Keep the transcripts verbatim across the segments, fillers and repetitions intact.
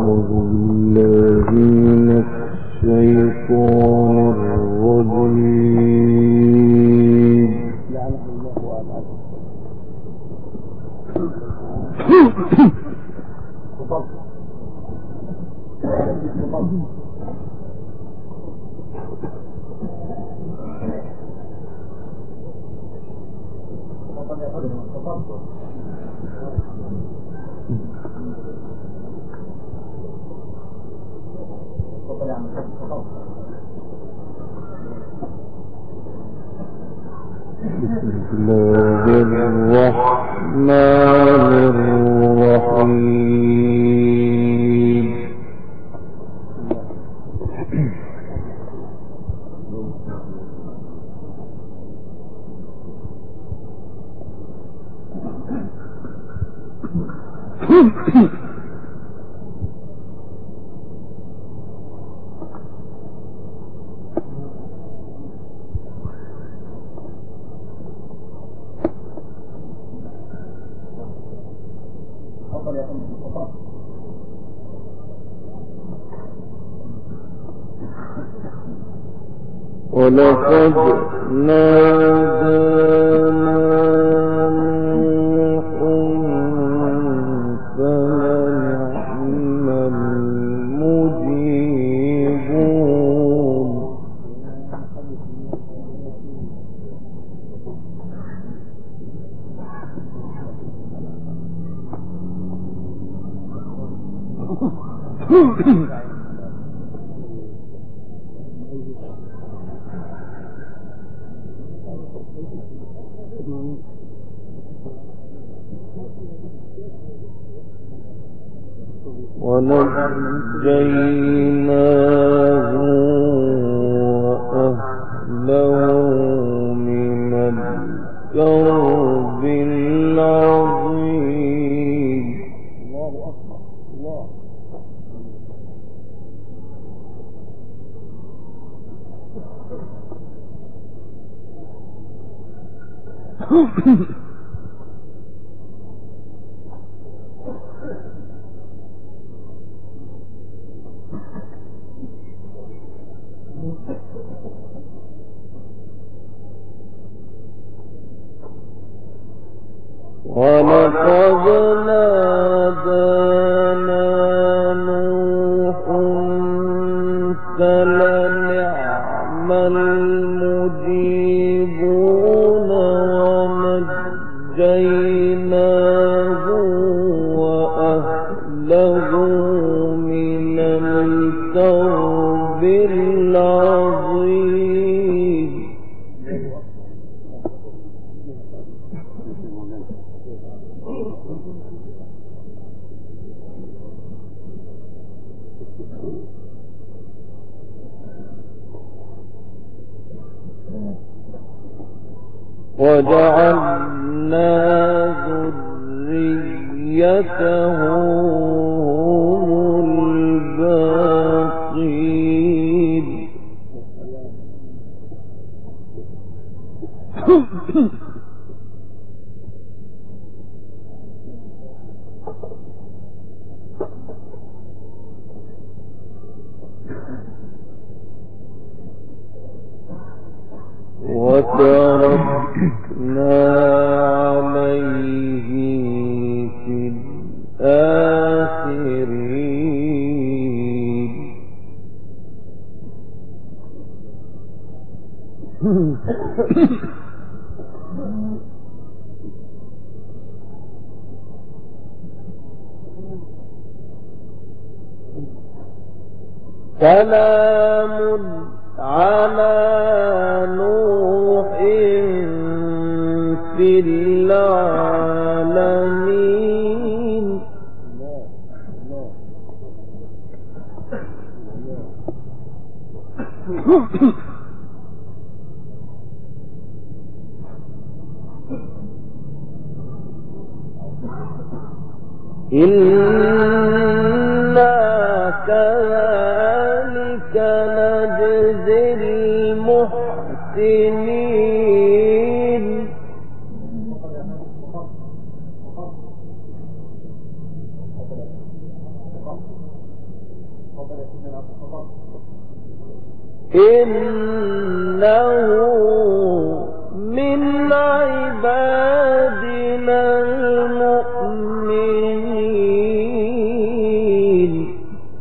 أعوذ بالله من الشيطان الرجيم. بسم الله الرحمن الرحيم. ولقد نادانا نوح فلنعم المجيبون. ونجيناه وأهله من الكرب العظيم. الله أكبر. الله ولقد نادانا نوح فلنعم المجيبون ونجيناه وأهله من الكرب العظيم. وجعلنا ذريته هم الباقين. وتركنا عليه في الآخرين. سلام على نوح في العالمين. إنا كذلك نجزي المحسنين. إنه من عبادنا المؤمنين.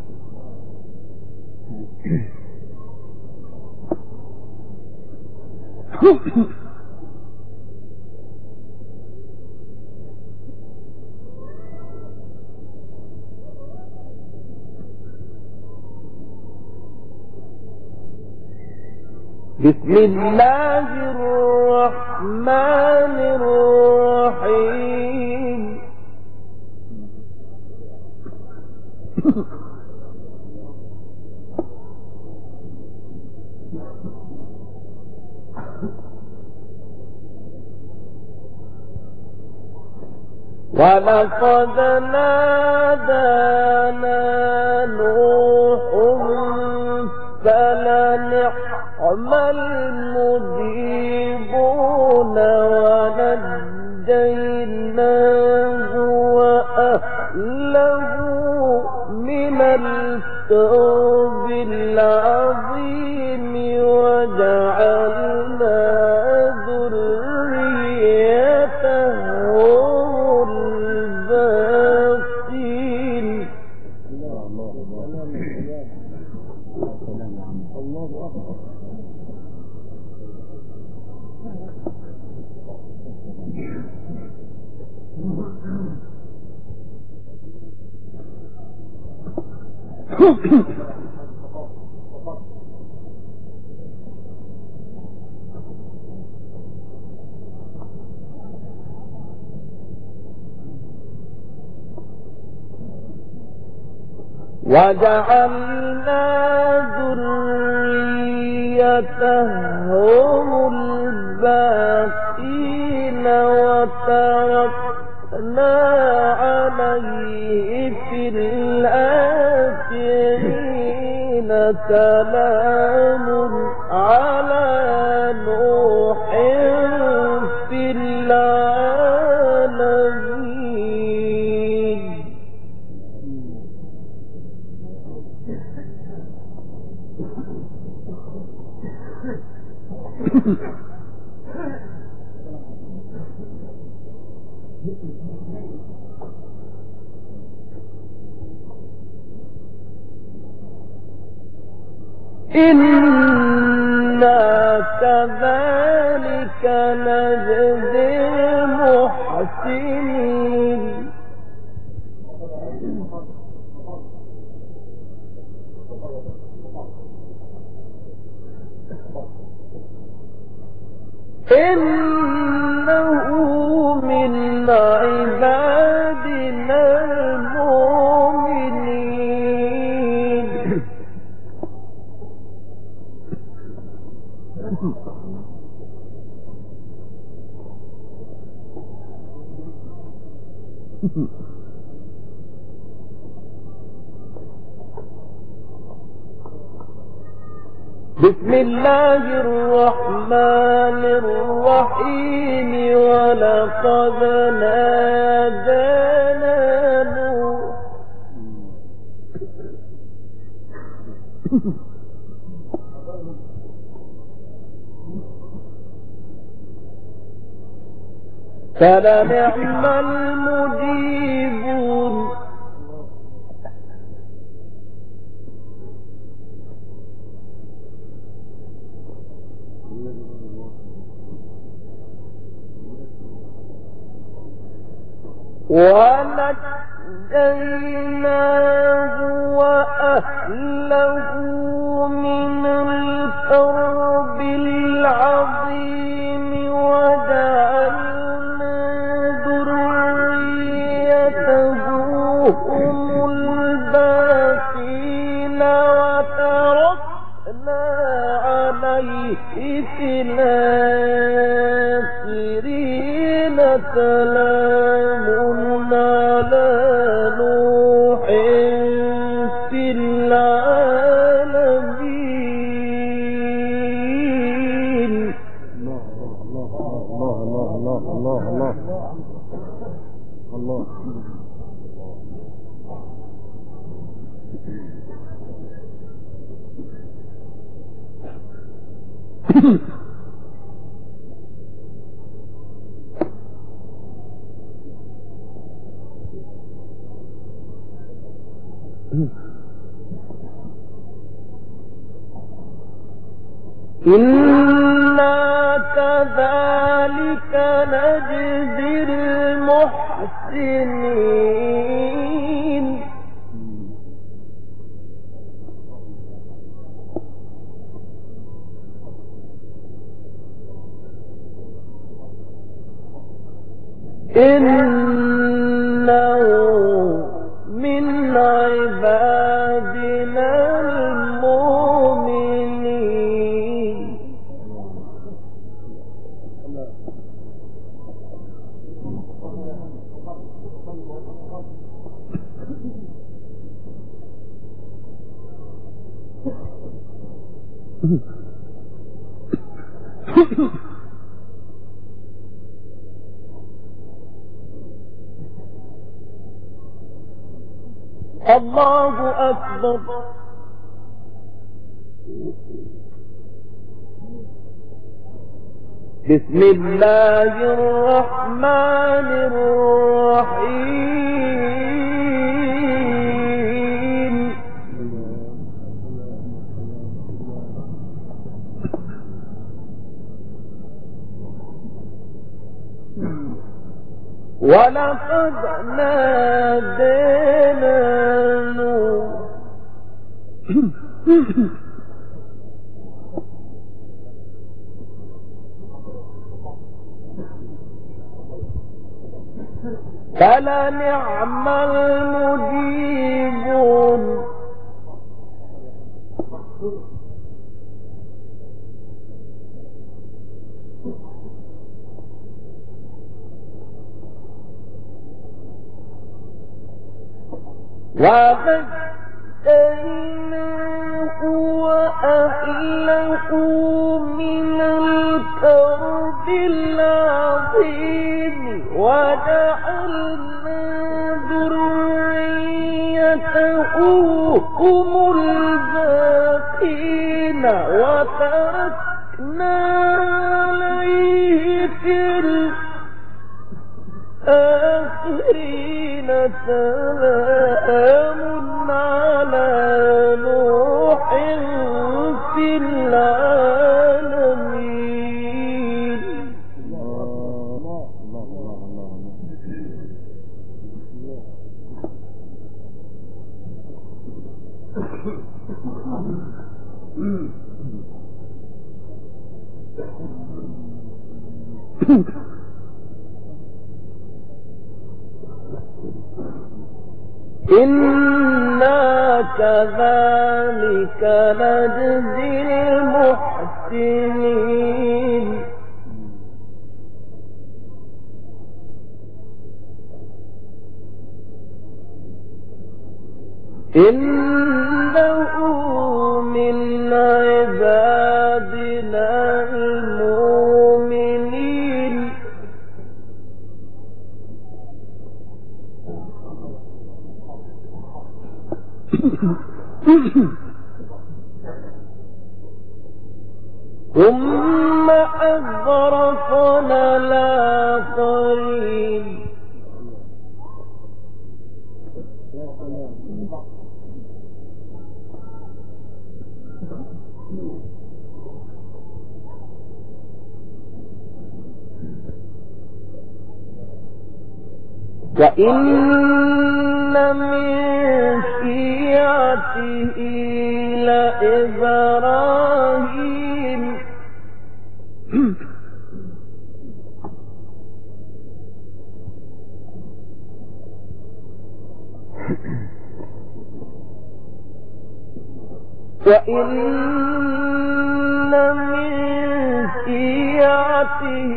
بسم الله الرحمن الرحيم. ولقد نادانا نوح فلنعم المجيبون ونجيناه وأهله من الكرب العظيم وجعلنا ذريته الباقين. وجعلنا ذريته هم الباقين وتركنا عليه في الآخرين. سلام على نوح في العالمين. إنا كذلك نجزي المحسنين. إنه من عبادنا المؤمنين. بسم الله الرحمن الرحيم. ولقد نادانا نوح فلنعم المجيبون. ونجيناه وأهله من الكرب العظيم وجعلنا ذريته هم الباقين وتركنا عليه في الآخرين. سلام على نوح في العالمين. الله الله الله الله الله الله الله. إنا كذلك نجزي المحسنين إنه من عبادنا المؤمنين الله أكبر. بسم الله الرحمن الرحيم. ولقد نادينا نوح فلنعم المجيبون. وَنَجَّيْنَاهُ وَأَهْلَهُ مِنَ الْكَرْبِ الْعَظِيمِ وَجَعَلْنَا ذُرِّيَّتَهُ هُمُ الْبَاقِينَ وَتَرَكْنَا عَلَيْهِ فِي الْآخِرِينَ. سلام على نوح في العالمين. إنا كذلك نجزي المحسنين. إنه من عبادنا المؤمنين. ثم أغرقنا الآخرين. وإن من شيعته لإبراهيم. وإن من شيعته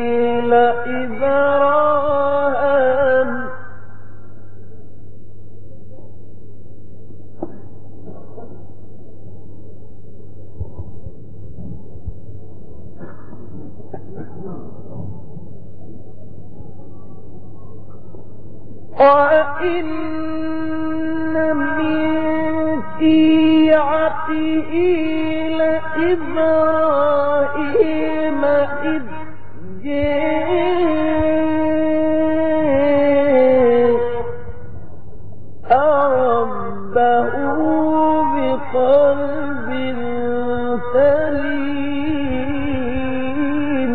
لإبراهيم. وإن من شيعته لإبراهيم ربه بقلب سليم.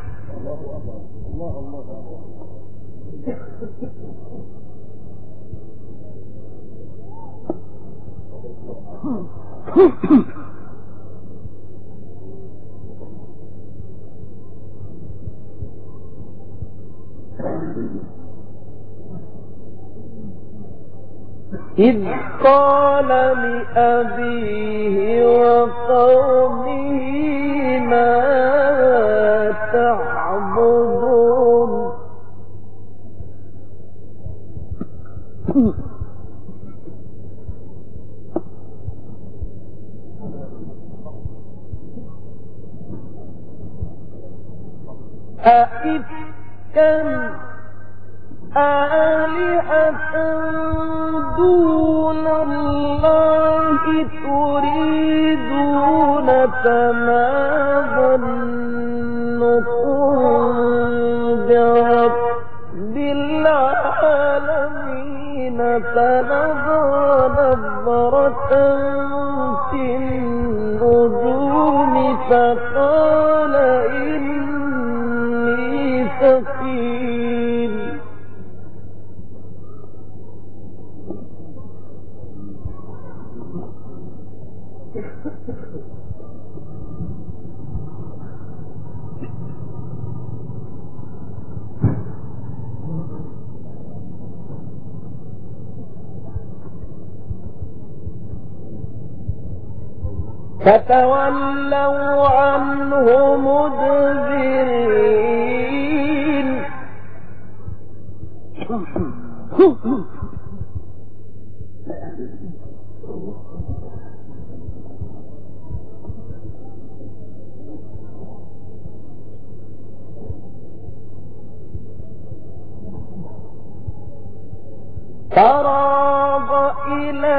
إذ قال لأبيه وقومه ما تعبدون أئفكا آلهة دون الله تريدون فما ظنكم برب العالمين فنظر نظرة في النجوم فقال إني سقيم. فتولوا عنه مدبرين. فراغ إلى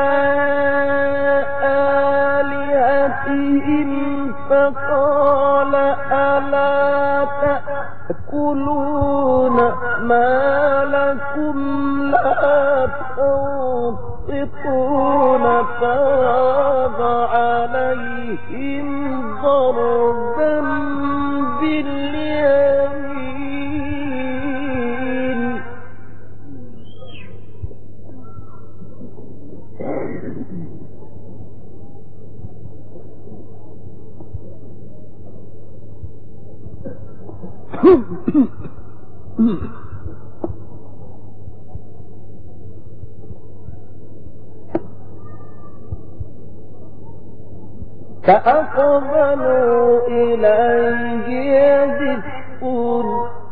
آلهتهم فقال ألا تأكلون ما لكم لا تنطقون فراغ عليهم ضربا باليمين. فأقبلوا إليه يزفون.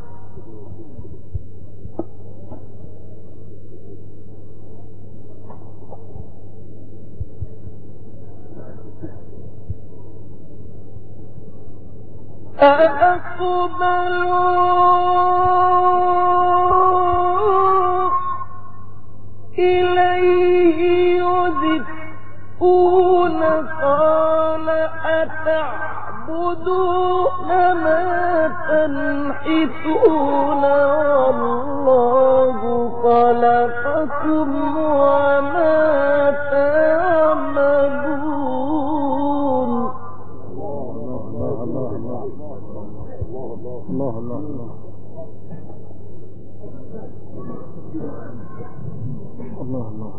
فأقبلوا إليه يزفون قال أتعبدون ما تنحتون والله خلقكم وما تعملون. الله الله الله الله الله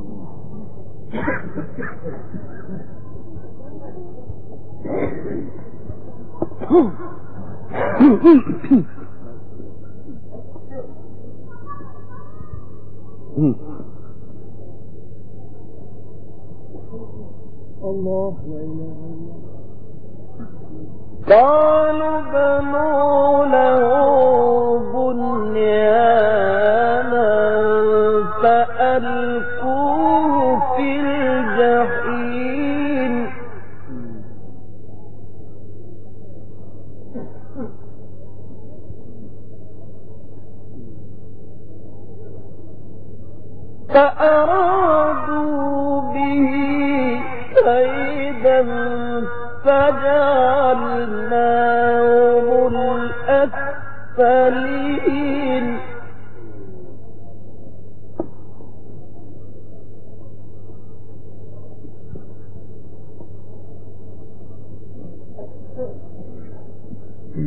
الله لا إله إلا الله. قالوا بنوا له بنيانا فألقوه في الجحيم. فأرادوا به كيدا فجعلناهم الأسفلين.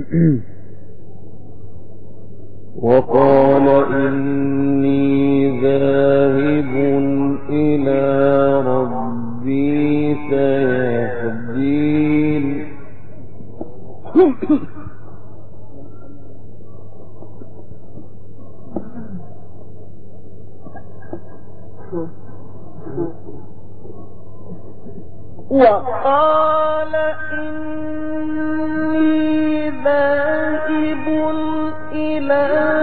وقال إني ذاهب إلى ربي سيهدين وقال إني ذاهب إلى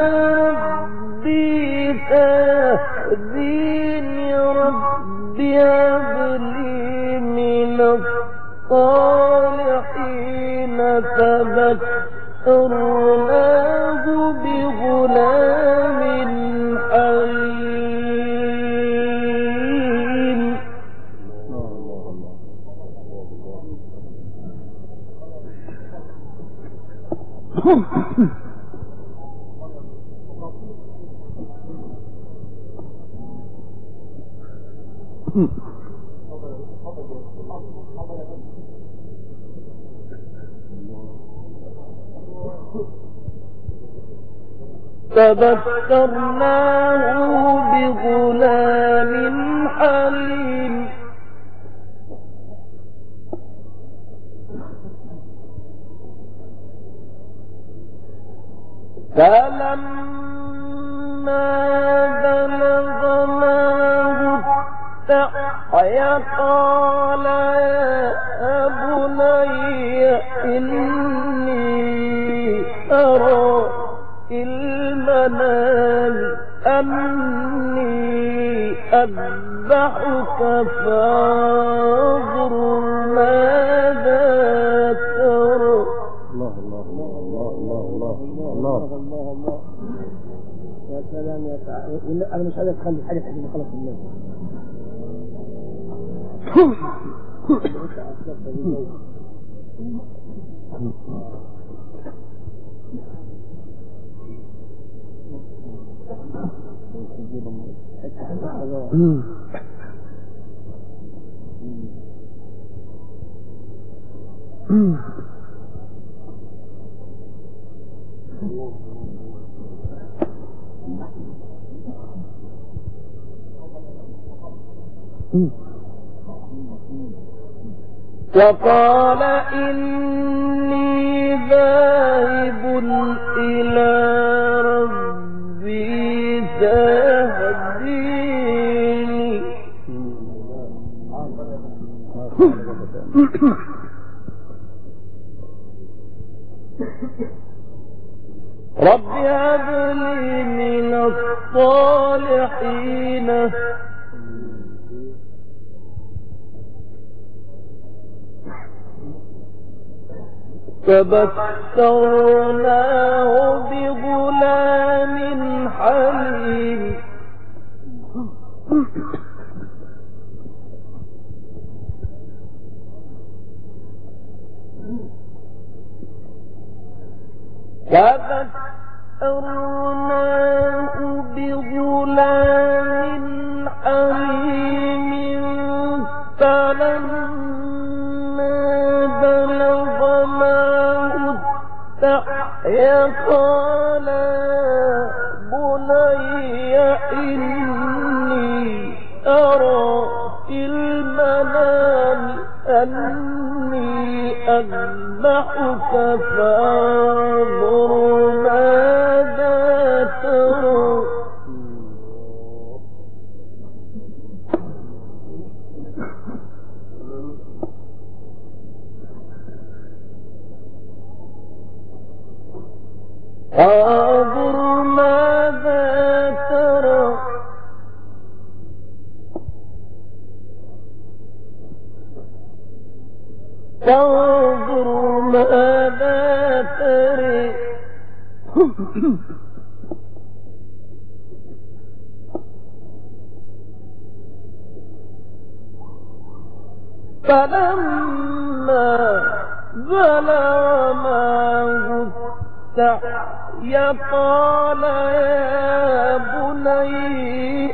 ربي سيهدين ربي هب لي من الصالحين فبشرناه بغلام حليم فبشرناه بغلام حليم فلما بلغ معه السعي قال يا بني إني أرى في المنام أني أذبحك فانظر ماذا ترى. الله الله الله الله الله الله الله الله يا سلام يا سلام. أنا مش عايز أتخلي حاجة حاجة خلاص الناس. وقال إني ذاهب إلى ربي سيهدين رب هب لي من الصالحين فبشرناه بغلام حليم فبشرناه بغلام حليم فلما بلغ معه السعي قال بني إني أرى في المنام أني أذبحك فانظر ماذا ترى. فانظر ماذا ترى فانظر ماذا ترى فلما بلغ معه السعي قال يا بني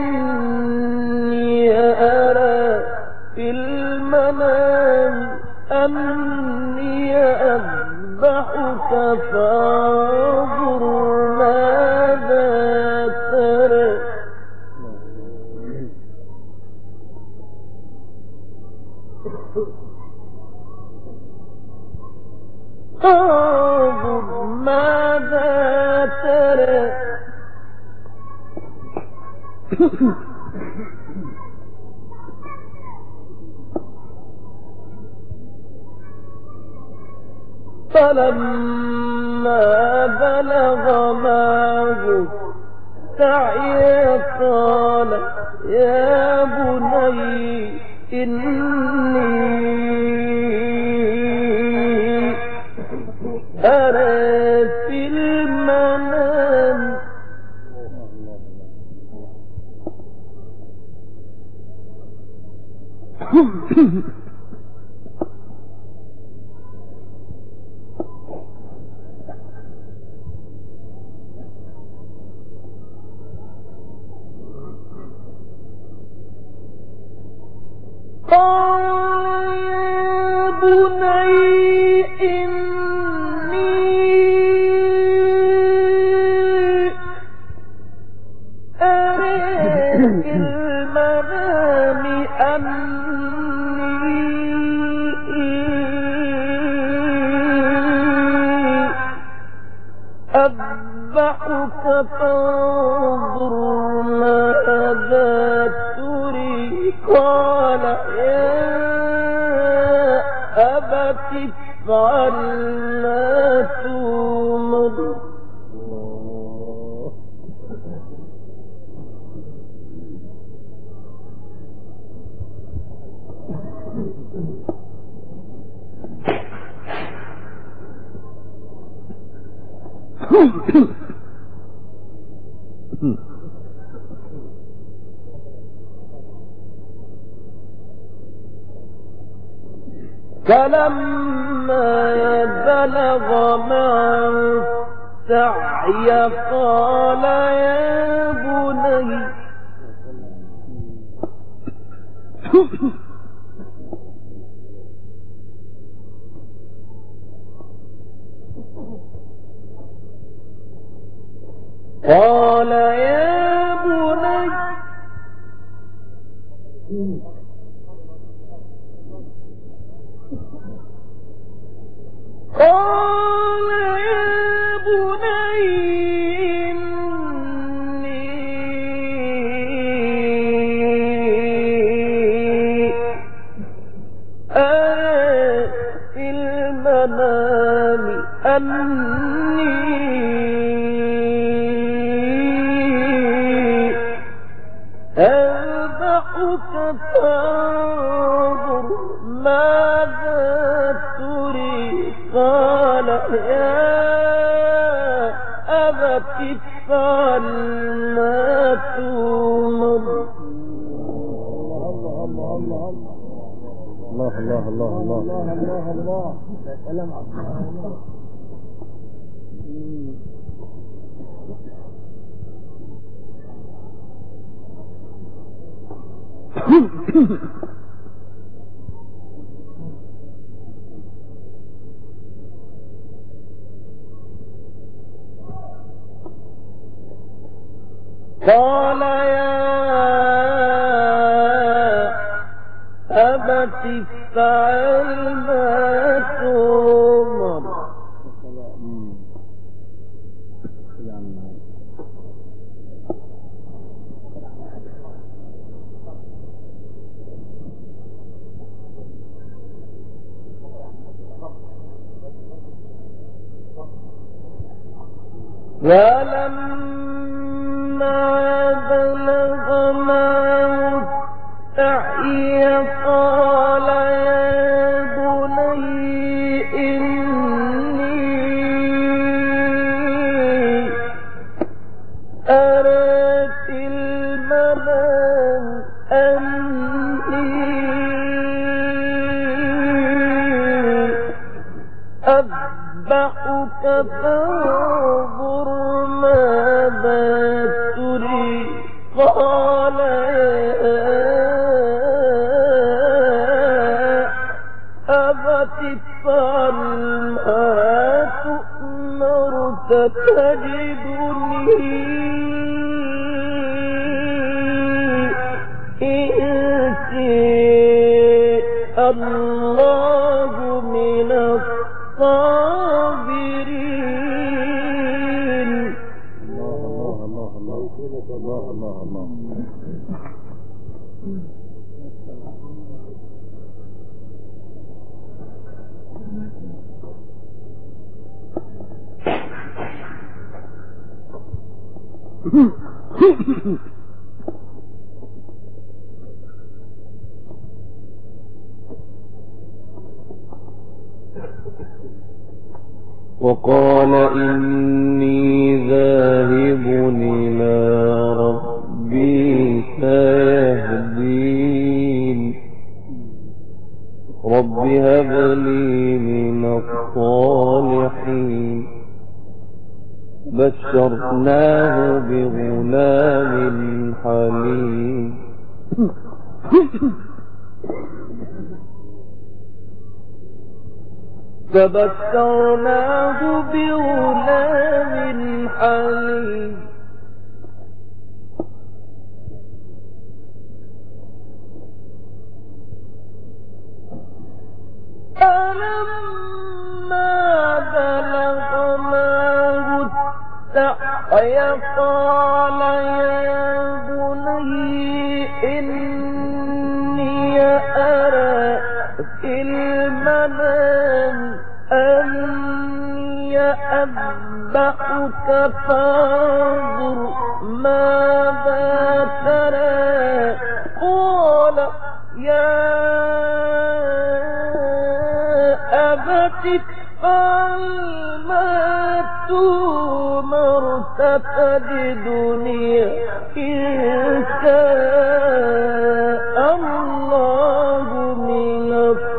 إني أرى في المنام أني أذبحك انظر ماذا ترى فلما بلغ معه السعي قال يا بني إني أرى في المنام قال يا بني إني أرى في المنام أني أذبحك فانظر ماذا تري قال يا أبت افعل ما تؤمر فلما بلغ معه السعي قال يا بني قال يا بني قال يا بني إني أرى في المنام أني أذبحك فانظر ماذا تري قال يا أبت افعل ما تؤمر الله الله الله الله الله الله سلام عليكم. قال يا أبت افعل ما تؤمر ولما بلغ معه السعي قال يا بني إني أرى في المنام أني أذبحك فانظر ماذا تري قال يا أبت افعل ما تؤمر ستجدني إن شاء الله من الصابرين. الله الله الله الله الله الله. وقال إني ذاهب إلى ربي سيهدين رب هب لي من الصالحين. بشرناه بغلام حليم. فبشرناه بغلام حليم. فلما بلغ معه السعي قال يا بني إني أرى في المنام أني أذبحك فانظر ماذا ترى. قال يا أبت افعل ما تؤمر ستجدني إن شاء الله من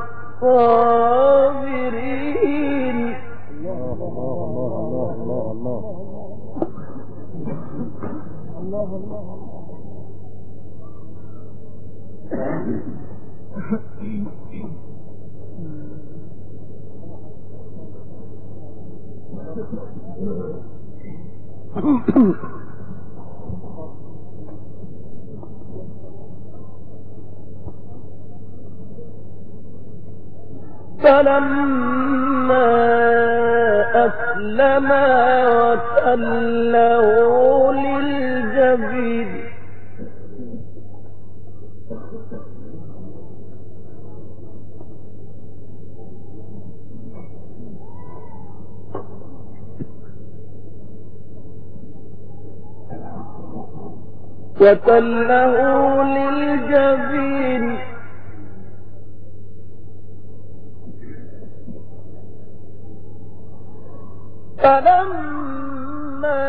الصابرين. الله الله الله الله الله الله. فلما أسلما وتله للجبين وتله للجبين فلما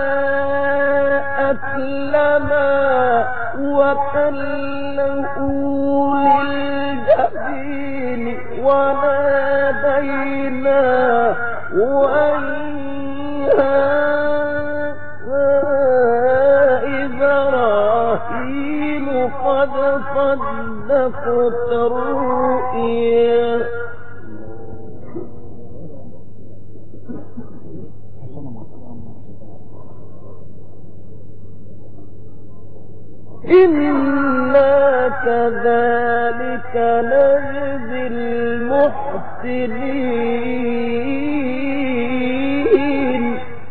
أسلما وتله للجبين وناديناه أن يا إبراهيم قد صدقت الرؤيا. إنا كذلك نجزي المحسنين.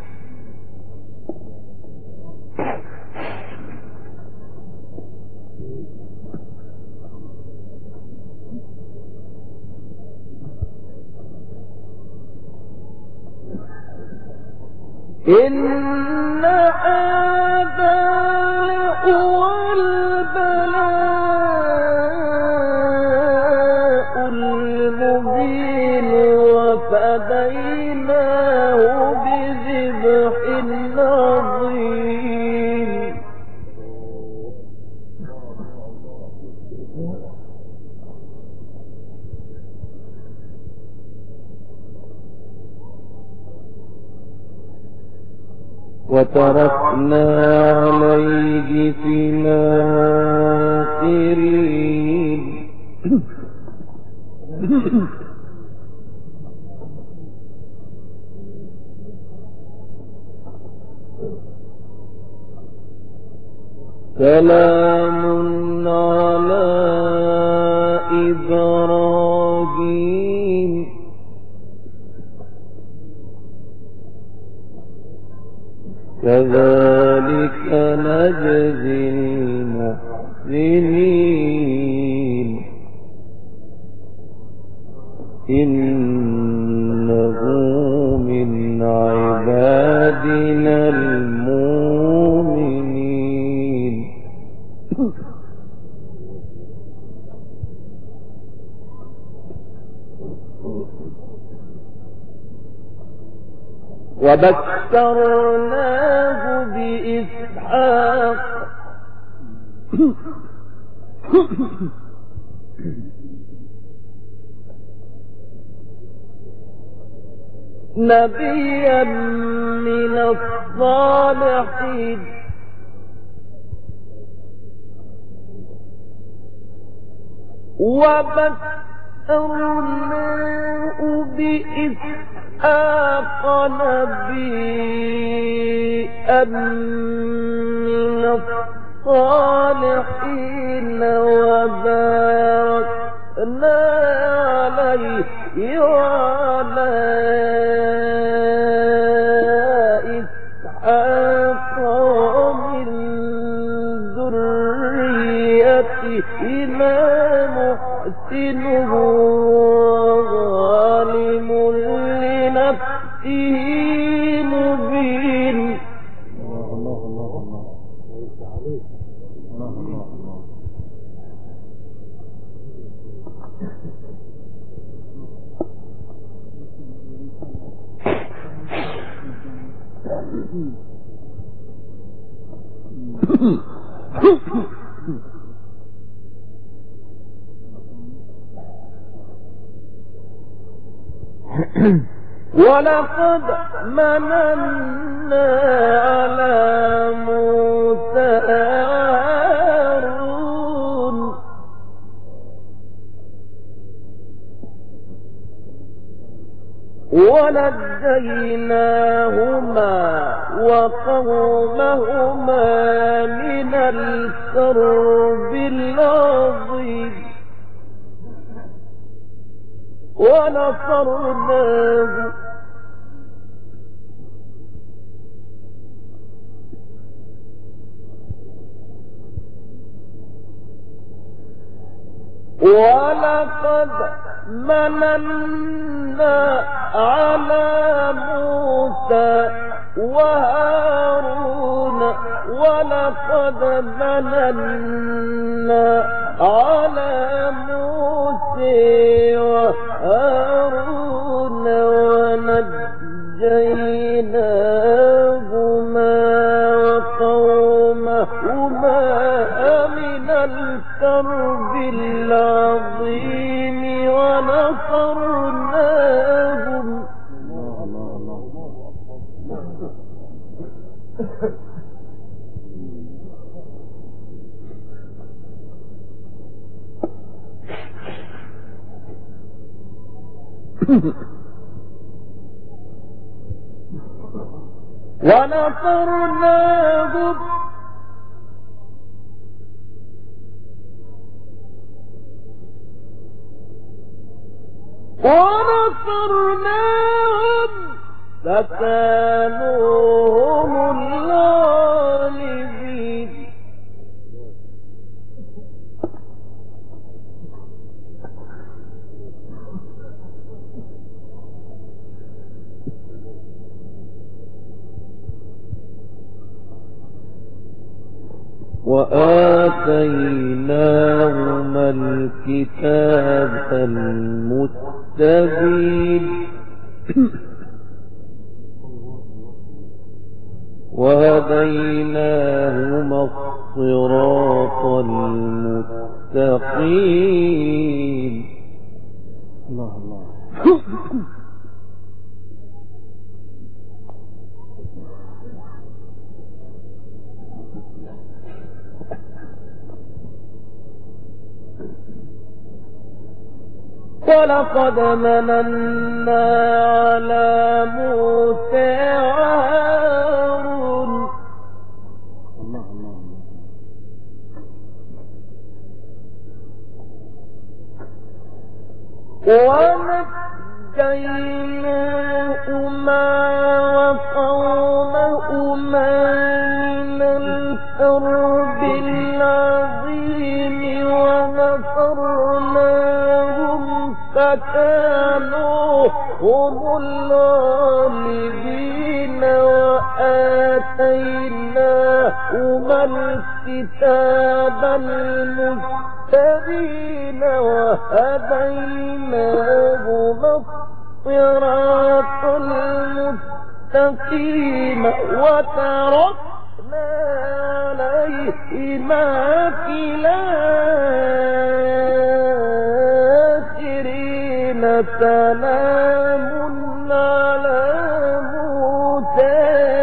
إن هذا هو البلاء المبين وفديناه بذبح عظيم. وتركنا عليه في الآخرين. سلام على إبراهيم كذلك نجزي المحسنين إنه من عبادنا المؤمنين وبشرناه بإسحاق نبيا من الصالحين وبشرناه بإسحاق نبيا من الصالحين وباركنا عليه وعلى إسحاق ومن ذريتهما محسن وظالم لنفسه مبين. الله الله الله الله الله الله ولقد مننا على موسى وهارون ونجيناهما وقومهما من الكرب العظيم ونصرناه ولقد مننا على موسى وهارون ولقد مننا على موسى وهارون ونجيناهما وقومهما من الكرب العظيم ونصرناهم. ونصرناهم ونصرناهم فكانوا هم الغالبين. وآتيناهما الكتاب المستبين وهديناهما الصراط المستقيم. الله الله ولقد مننا على موسى وهارون الله الله ونجيناهما وقومهما فكانوا هم الغالبين وآتيناهما الكتاب المستبين وهديناهما الصراط المستقيم وتركنا عليهما في الآخرين سلام على موسى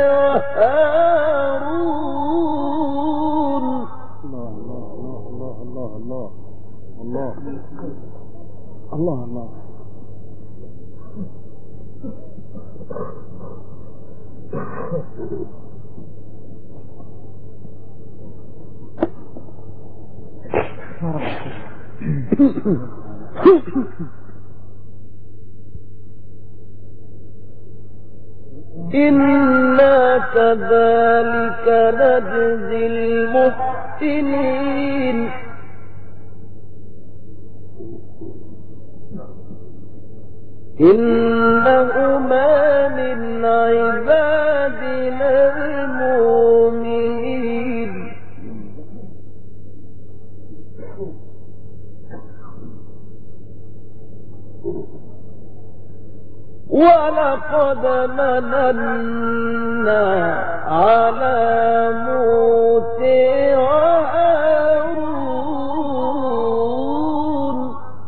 وهارون. الله الله الله الله الله الله الله الله. إنا كذلك نجزي المحسنين إنهما من عبادنا المؤمنين ولقد مننا على موسى وهارون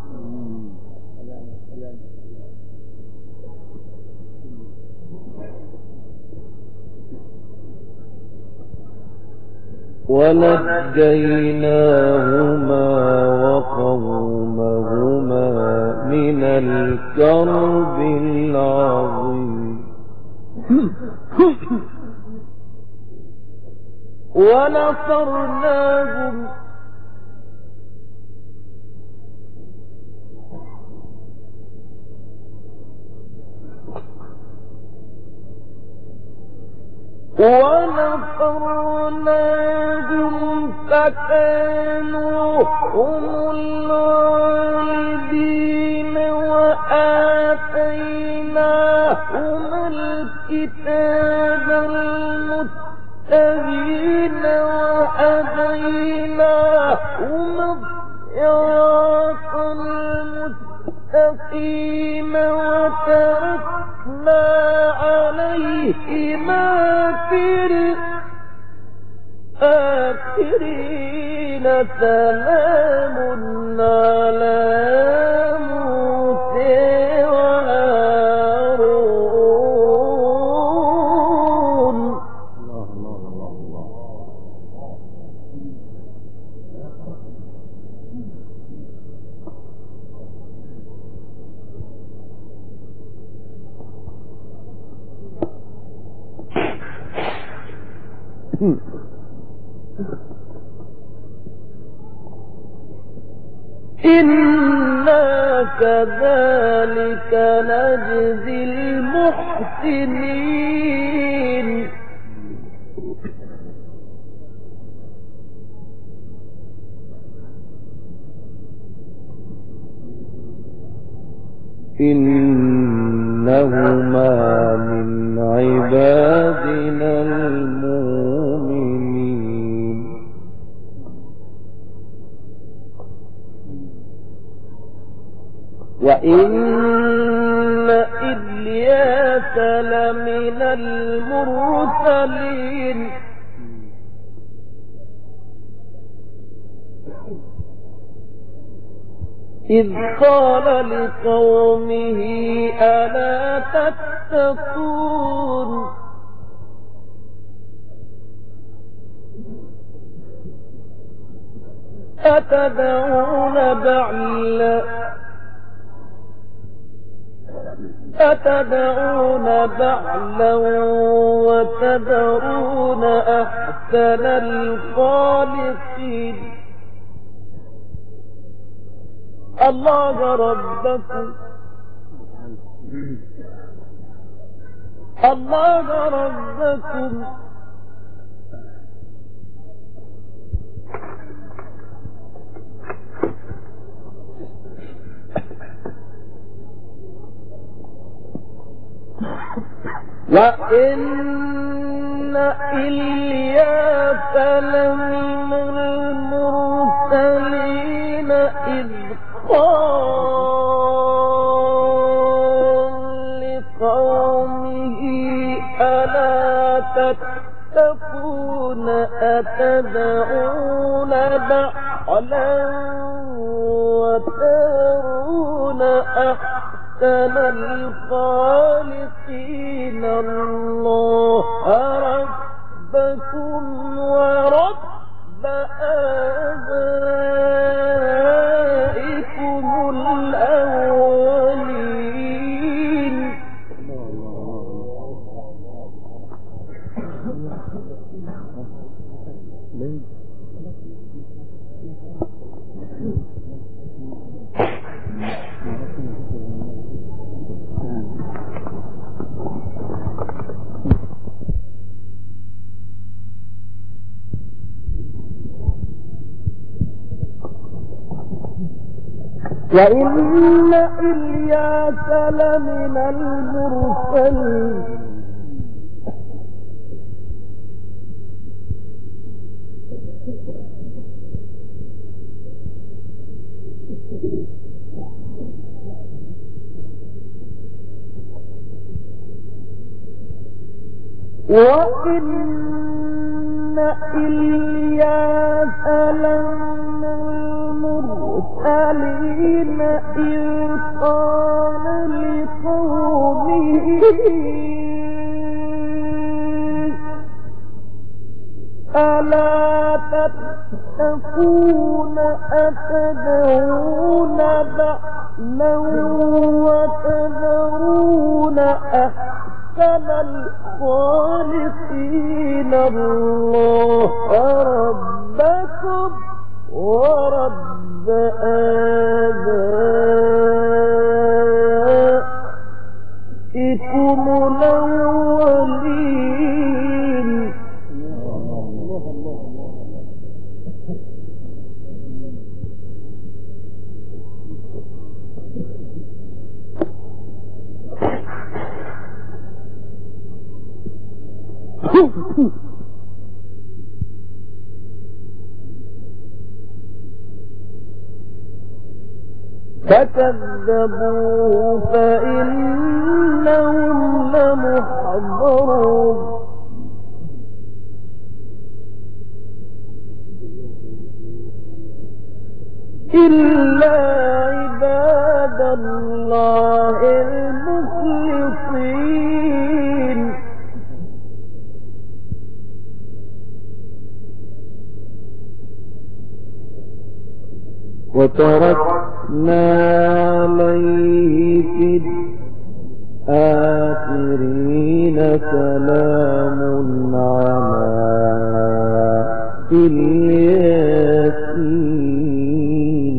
ونجيناهما وقومهما من الكرب العظيم ونصرناهم ونصرناهم فكانوا هم الغالبين وآتيناهم الكتاب المستبين وهديناهم الصراط المستقيم وتركنا عليهما في الآخرين سلام على موسى وهارون. الله الله الله الله. إنا كذلك نجزي المحسنين إنهما من عبادنا المؤمنين وإن إلياس لمن المرسلين إذ قال لقومه ألا تتقون أتدعون بعلا أتدعون بعلا وتذرون أحسن الخالقين الله ربكم الله ربكم وإن إلياس لمن المرسلين إذ قال لقومه ألا تتقون أتدعون بعلا وترون أحسن الخالقين الله ربكم ورب آبائكم الأولين. وإن إلياس لمن المرسلين وإن إلياس لمن المرسلين إذ قال لقومه ألا تتقون أتدعون بعلا وتذرون أحسن الخالقين الله ربكم ورب آبائكم الأولين. فكذبوا فإنهم لمحضرون إلا عباد الله المخلصين. وتركنا عليه في الآخرين سلام على الياسين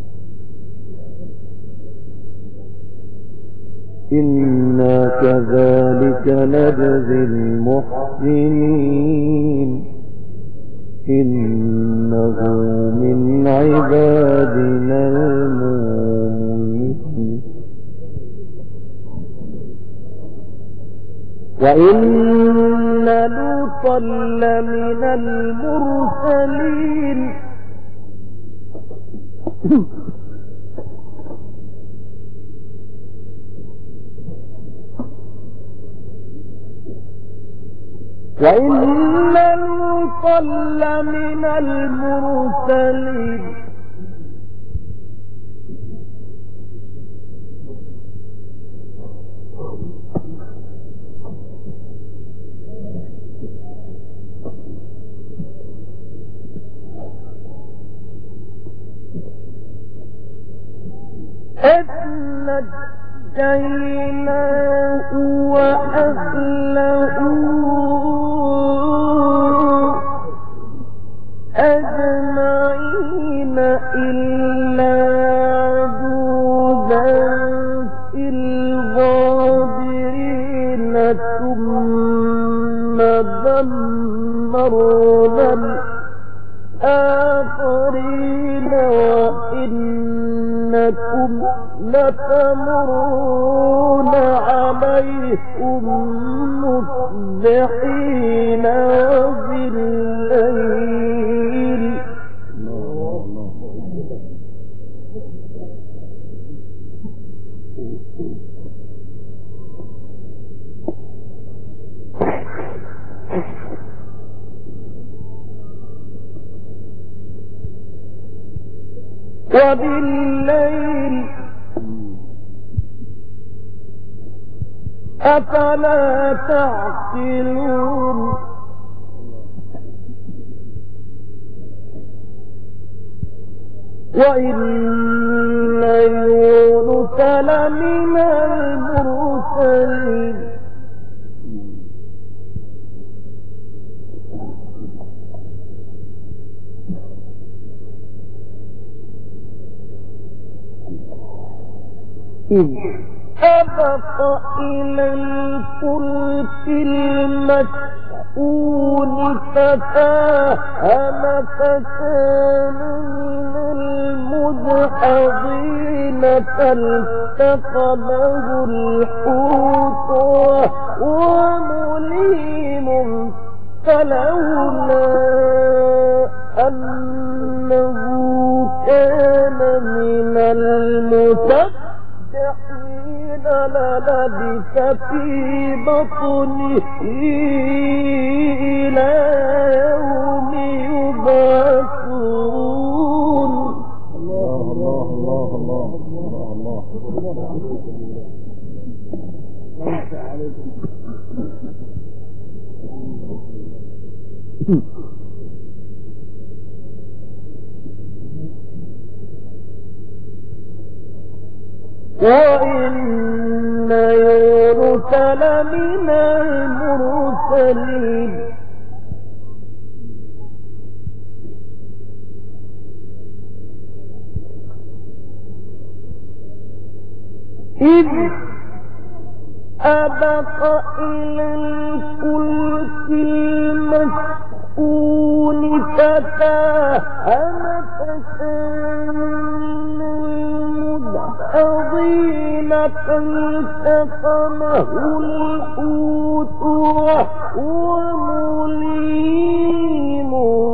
إنا كذلك نجزي المحسنين إنه من عبادنا المؤمنين. وإن لوطا لمن المرسلين وإن لوطا لمن المرسلين إذ نجيناه وأهله أجمعين إلا عجوزا في الغابرين ثم دمرنا الآخرين وإنكم لتمرون عليهم مصبحين وبالليل وبالليل أفلا تعقلون وإن يونس لمن المرسلين إذ أبق إلى الفلك المشحون فساهم فكان من المدحضين فالتقمه الحوت وهو مليم فلولا أنه كان من المسبحين للبث في بطنه إلى يوم يبعثون. الله الله الله الله الله وإن يونس لمن المرسلين إذ أبق إلى الفلك المشحون فساهم فكان المدحضين فالتقمه الحوت وهو مليم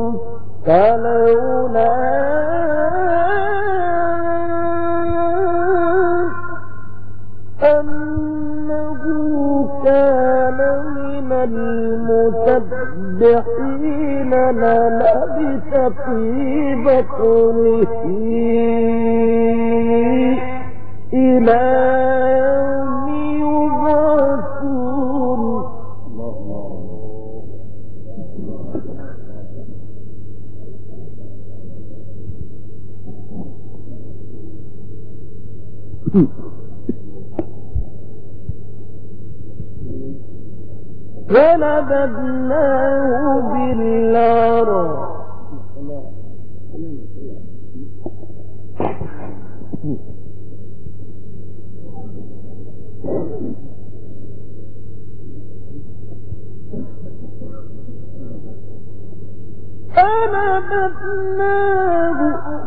فلولا أنه كان من المسبحين للبث في بطنه إلى يوم يبعثون. فنبذناه بالعراء فنبذناه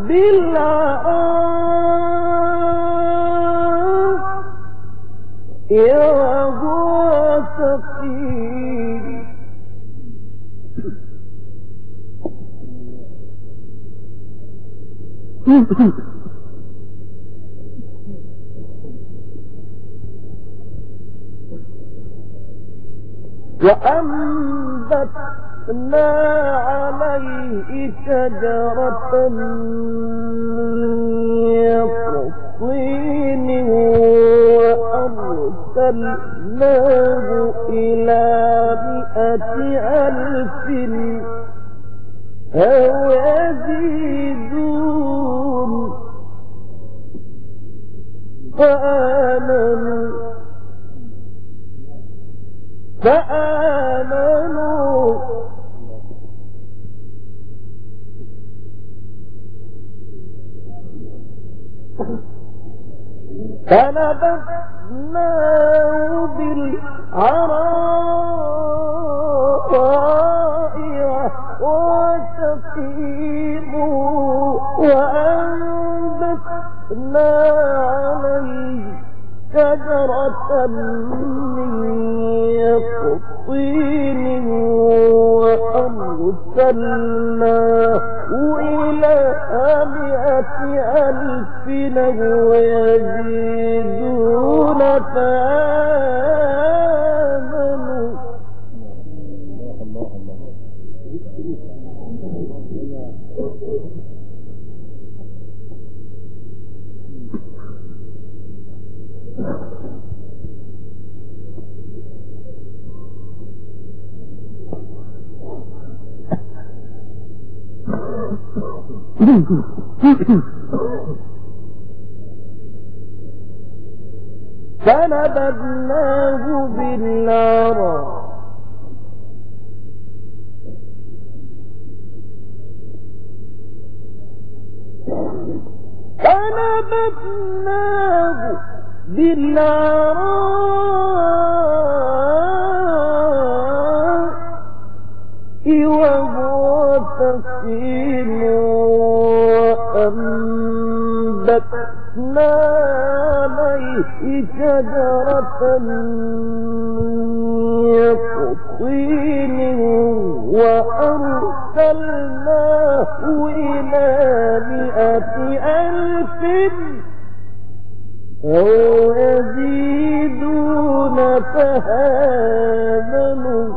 بالعراء وهو سقيم وأنبتنا عليه شجرة من يقطين وأرسلناه إلى مئة ألف أو يزيدون فآمنوا فآمنوا فنبذناه بالعراء وسقيم وأنبتنا عليه شجرة من يقطين يزيدون فآمنوا الله الله فنبذناه بالعراء فنبذناه بالعراء وهو سقيم وأنبتنا عليه شجرة يقطين وأرسلناه إلى مئة ألف أو يزيدون فآمنوا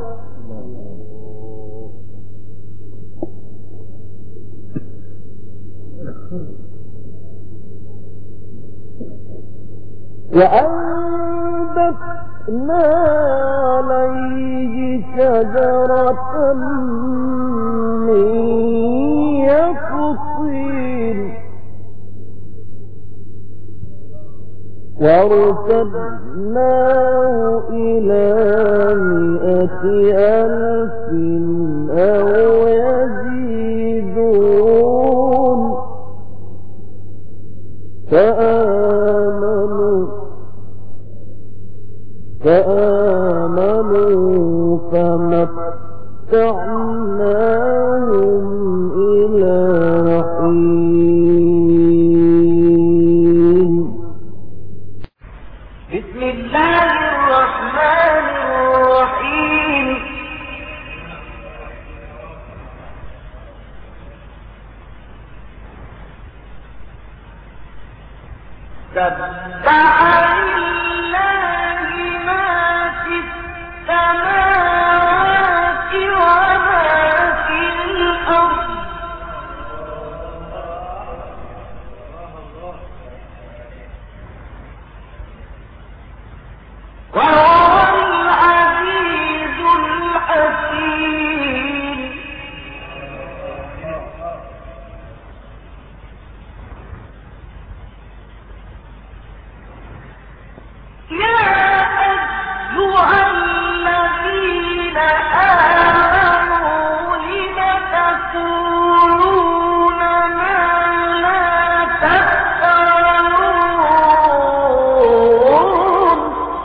وأنبتنا عليه شجرة من يقطين وارسلناه إلى مئة ألف أو يزيدون فآمنوا فآمنوا فمتعناهم إلى حين. بسم الله الرحمن الرحيم. سبح لله ما في السماوات وما في الأرض وهو العزيز الحكيم. يا أيها الذين آمنوا لم تقولون ما لا تفعلون.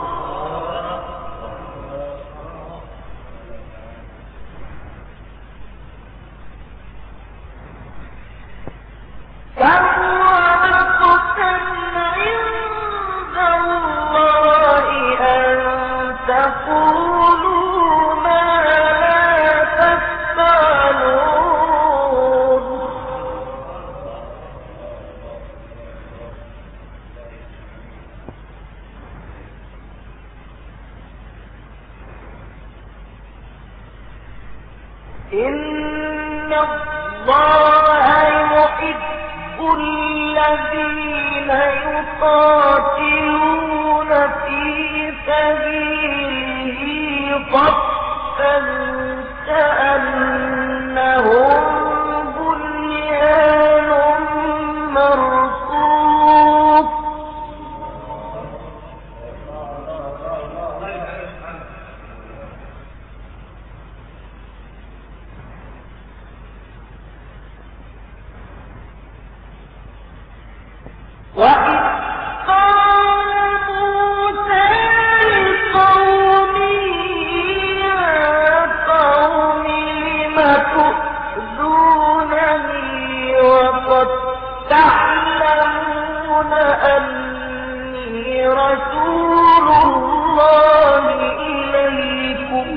فهو مقتا عند الله أن تقولوا ما لا تفعلون. إن الله يحب الذين يقاتلون في سبيله صفا كأنهم بنيان مرصوص. وإذ قال موسى لقومه يا قوم لم تؤذونني وقد تعلمون أني رسول الله إليكم.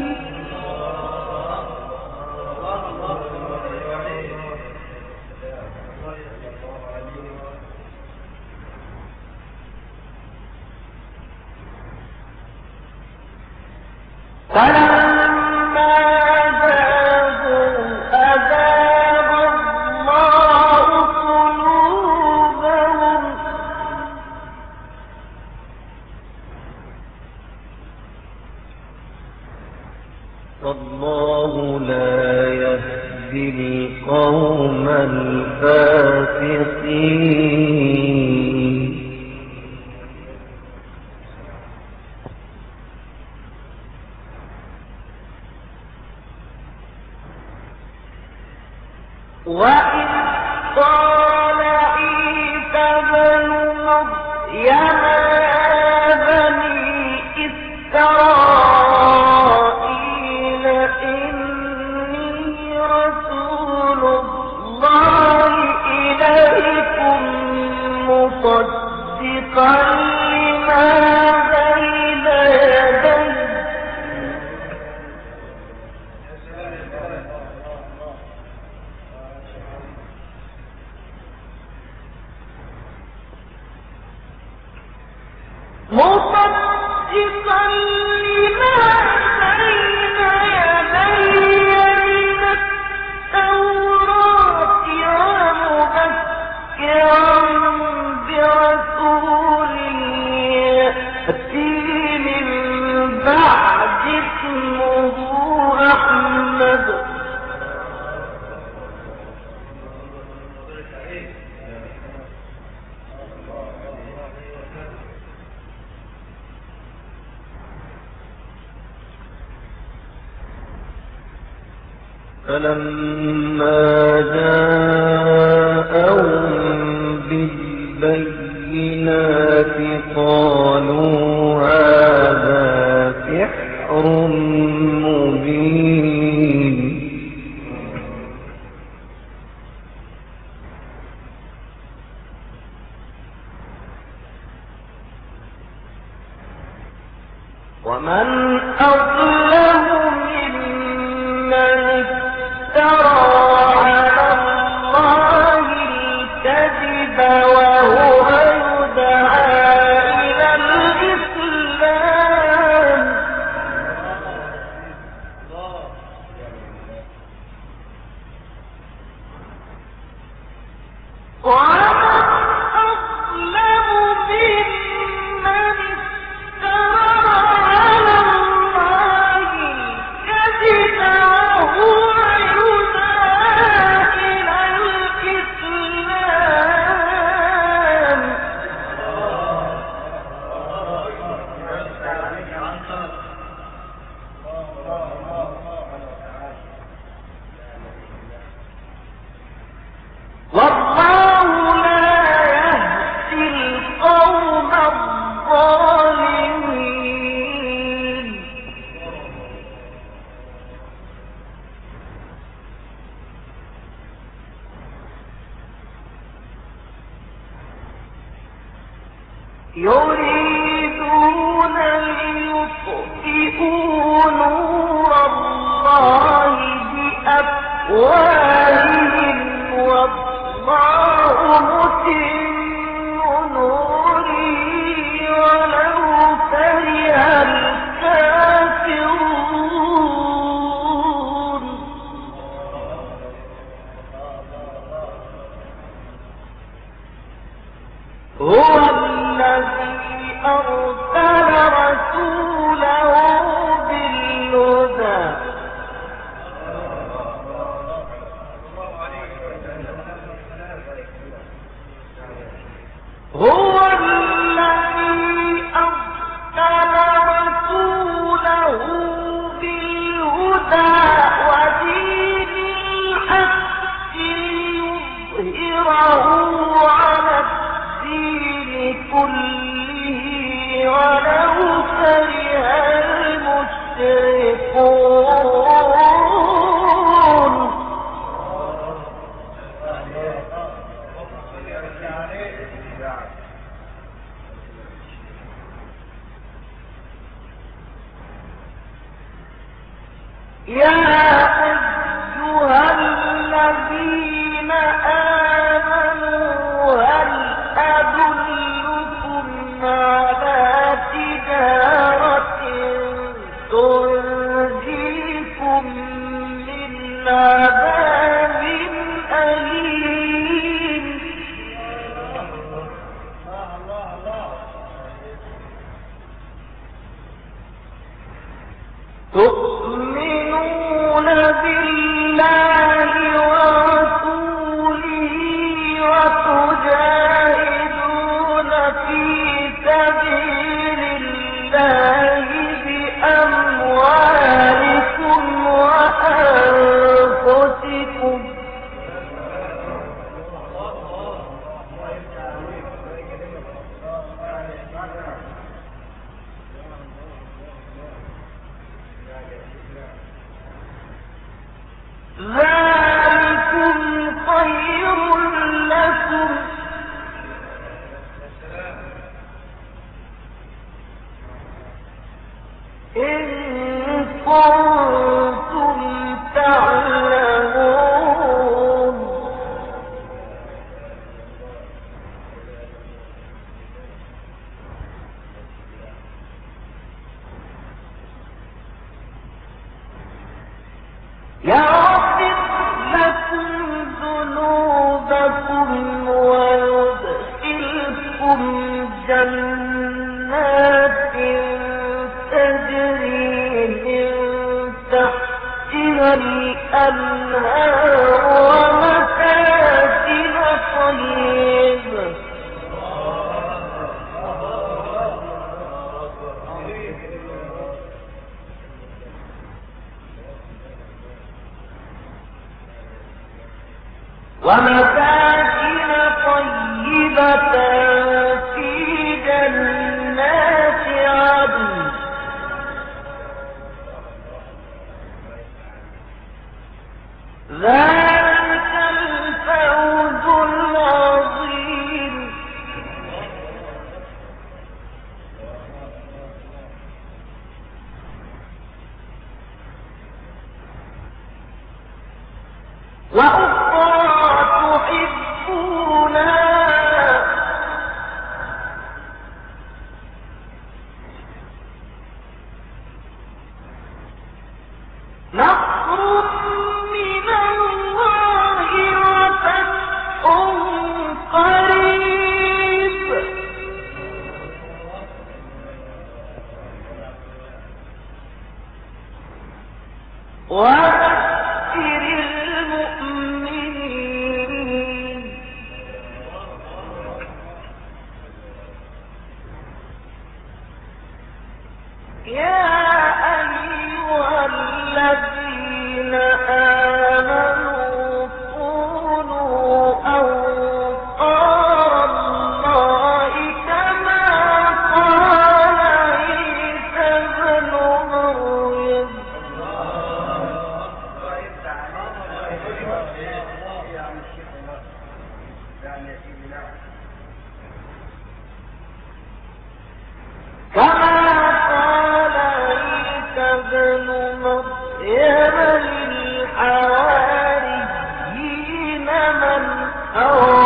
والله لا يهدي القوم الفاسقين. وإذ قال عيسى ابن مريم يا بني إسرائيل إني رسول الله إليكم مصدقا لما بين يدي مصدقا لما بين يدي من التوراة ومبشرا برسول يأتي من بعد اسمه أحمد فلما جاءهم بالبينات قالوا هذا سحر مبين. ومن أظلم ممن افترى على الله الكذب وهو يدعى إلى الإسلام ومن أظلم ممن افترى على الله الكذب وهو يدعى إلى الإسلام والله لا يهدي القوم الظالمين. يريدون ليطفئوا نور الله بأفواههم والله متم نوره ولو كره الكافرون. هو الذي أرسل رسوله بالهدى هو الذي أرسل رسوله بالهدى ودين الحق ليظهره على الدين كله ولو كره المشركون. يا أيها الذين آمنوا هل أدلكم على تجارة تنجيكم تؤمنون بالله ورسوله وتجاهدون في سبيل الله بأموالكم وأنفسكم ذلكم خير لكم إن كنتم تعلمون يغفر لكم ذنوبكم ويدخلكم جنات تجري من تحتها الأنهار ومساكن طيبة ومساكن طيبة في جنات عدن ذلك الفوز العظيم وأخرى تحبونها نصر من الله وفتح قريب وبشر المؤمنين يا أيها الذين آمنوا كونوا أنصار الله كما قال عيسى ابن مريم كما قال عيسى ابن مريم للحواريين من أوى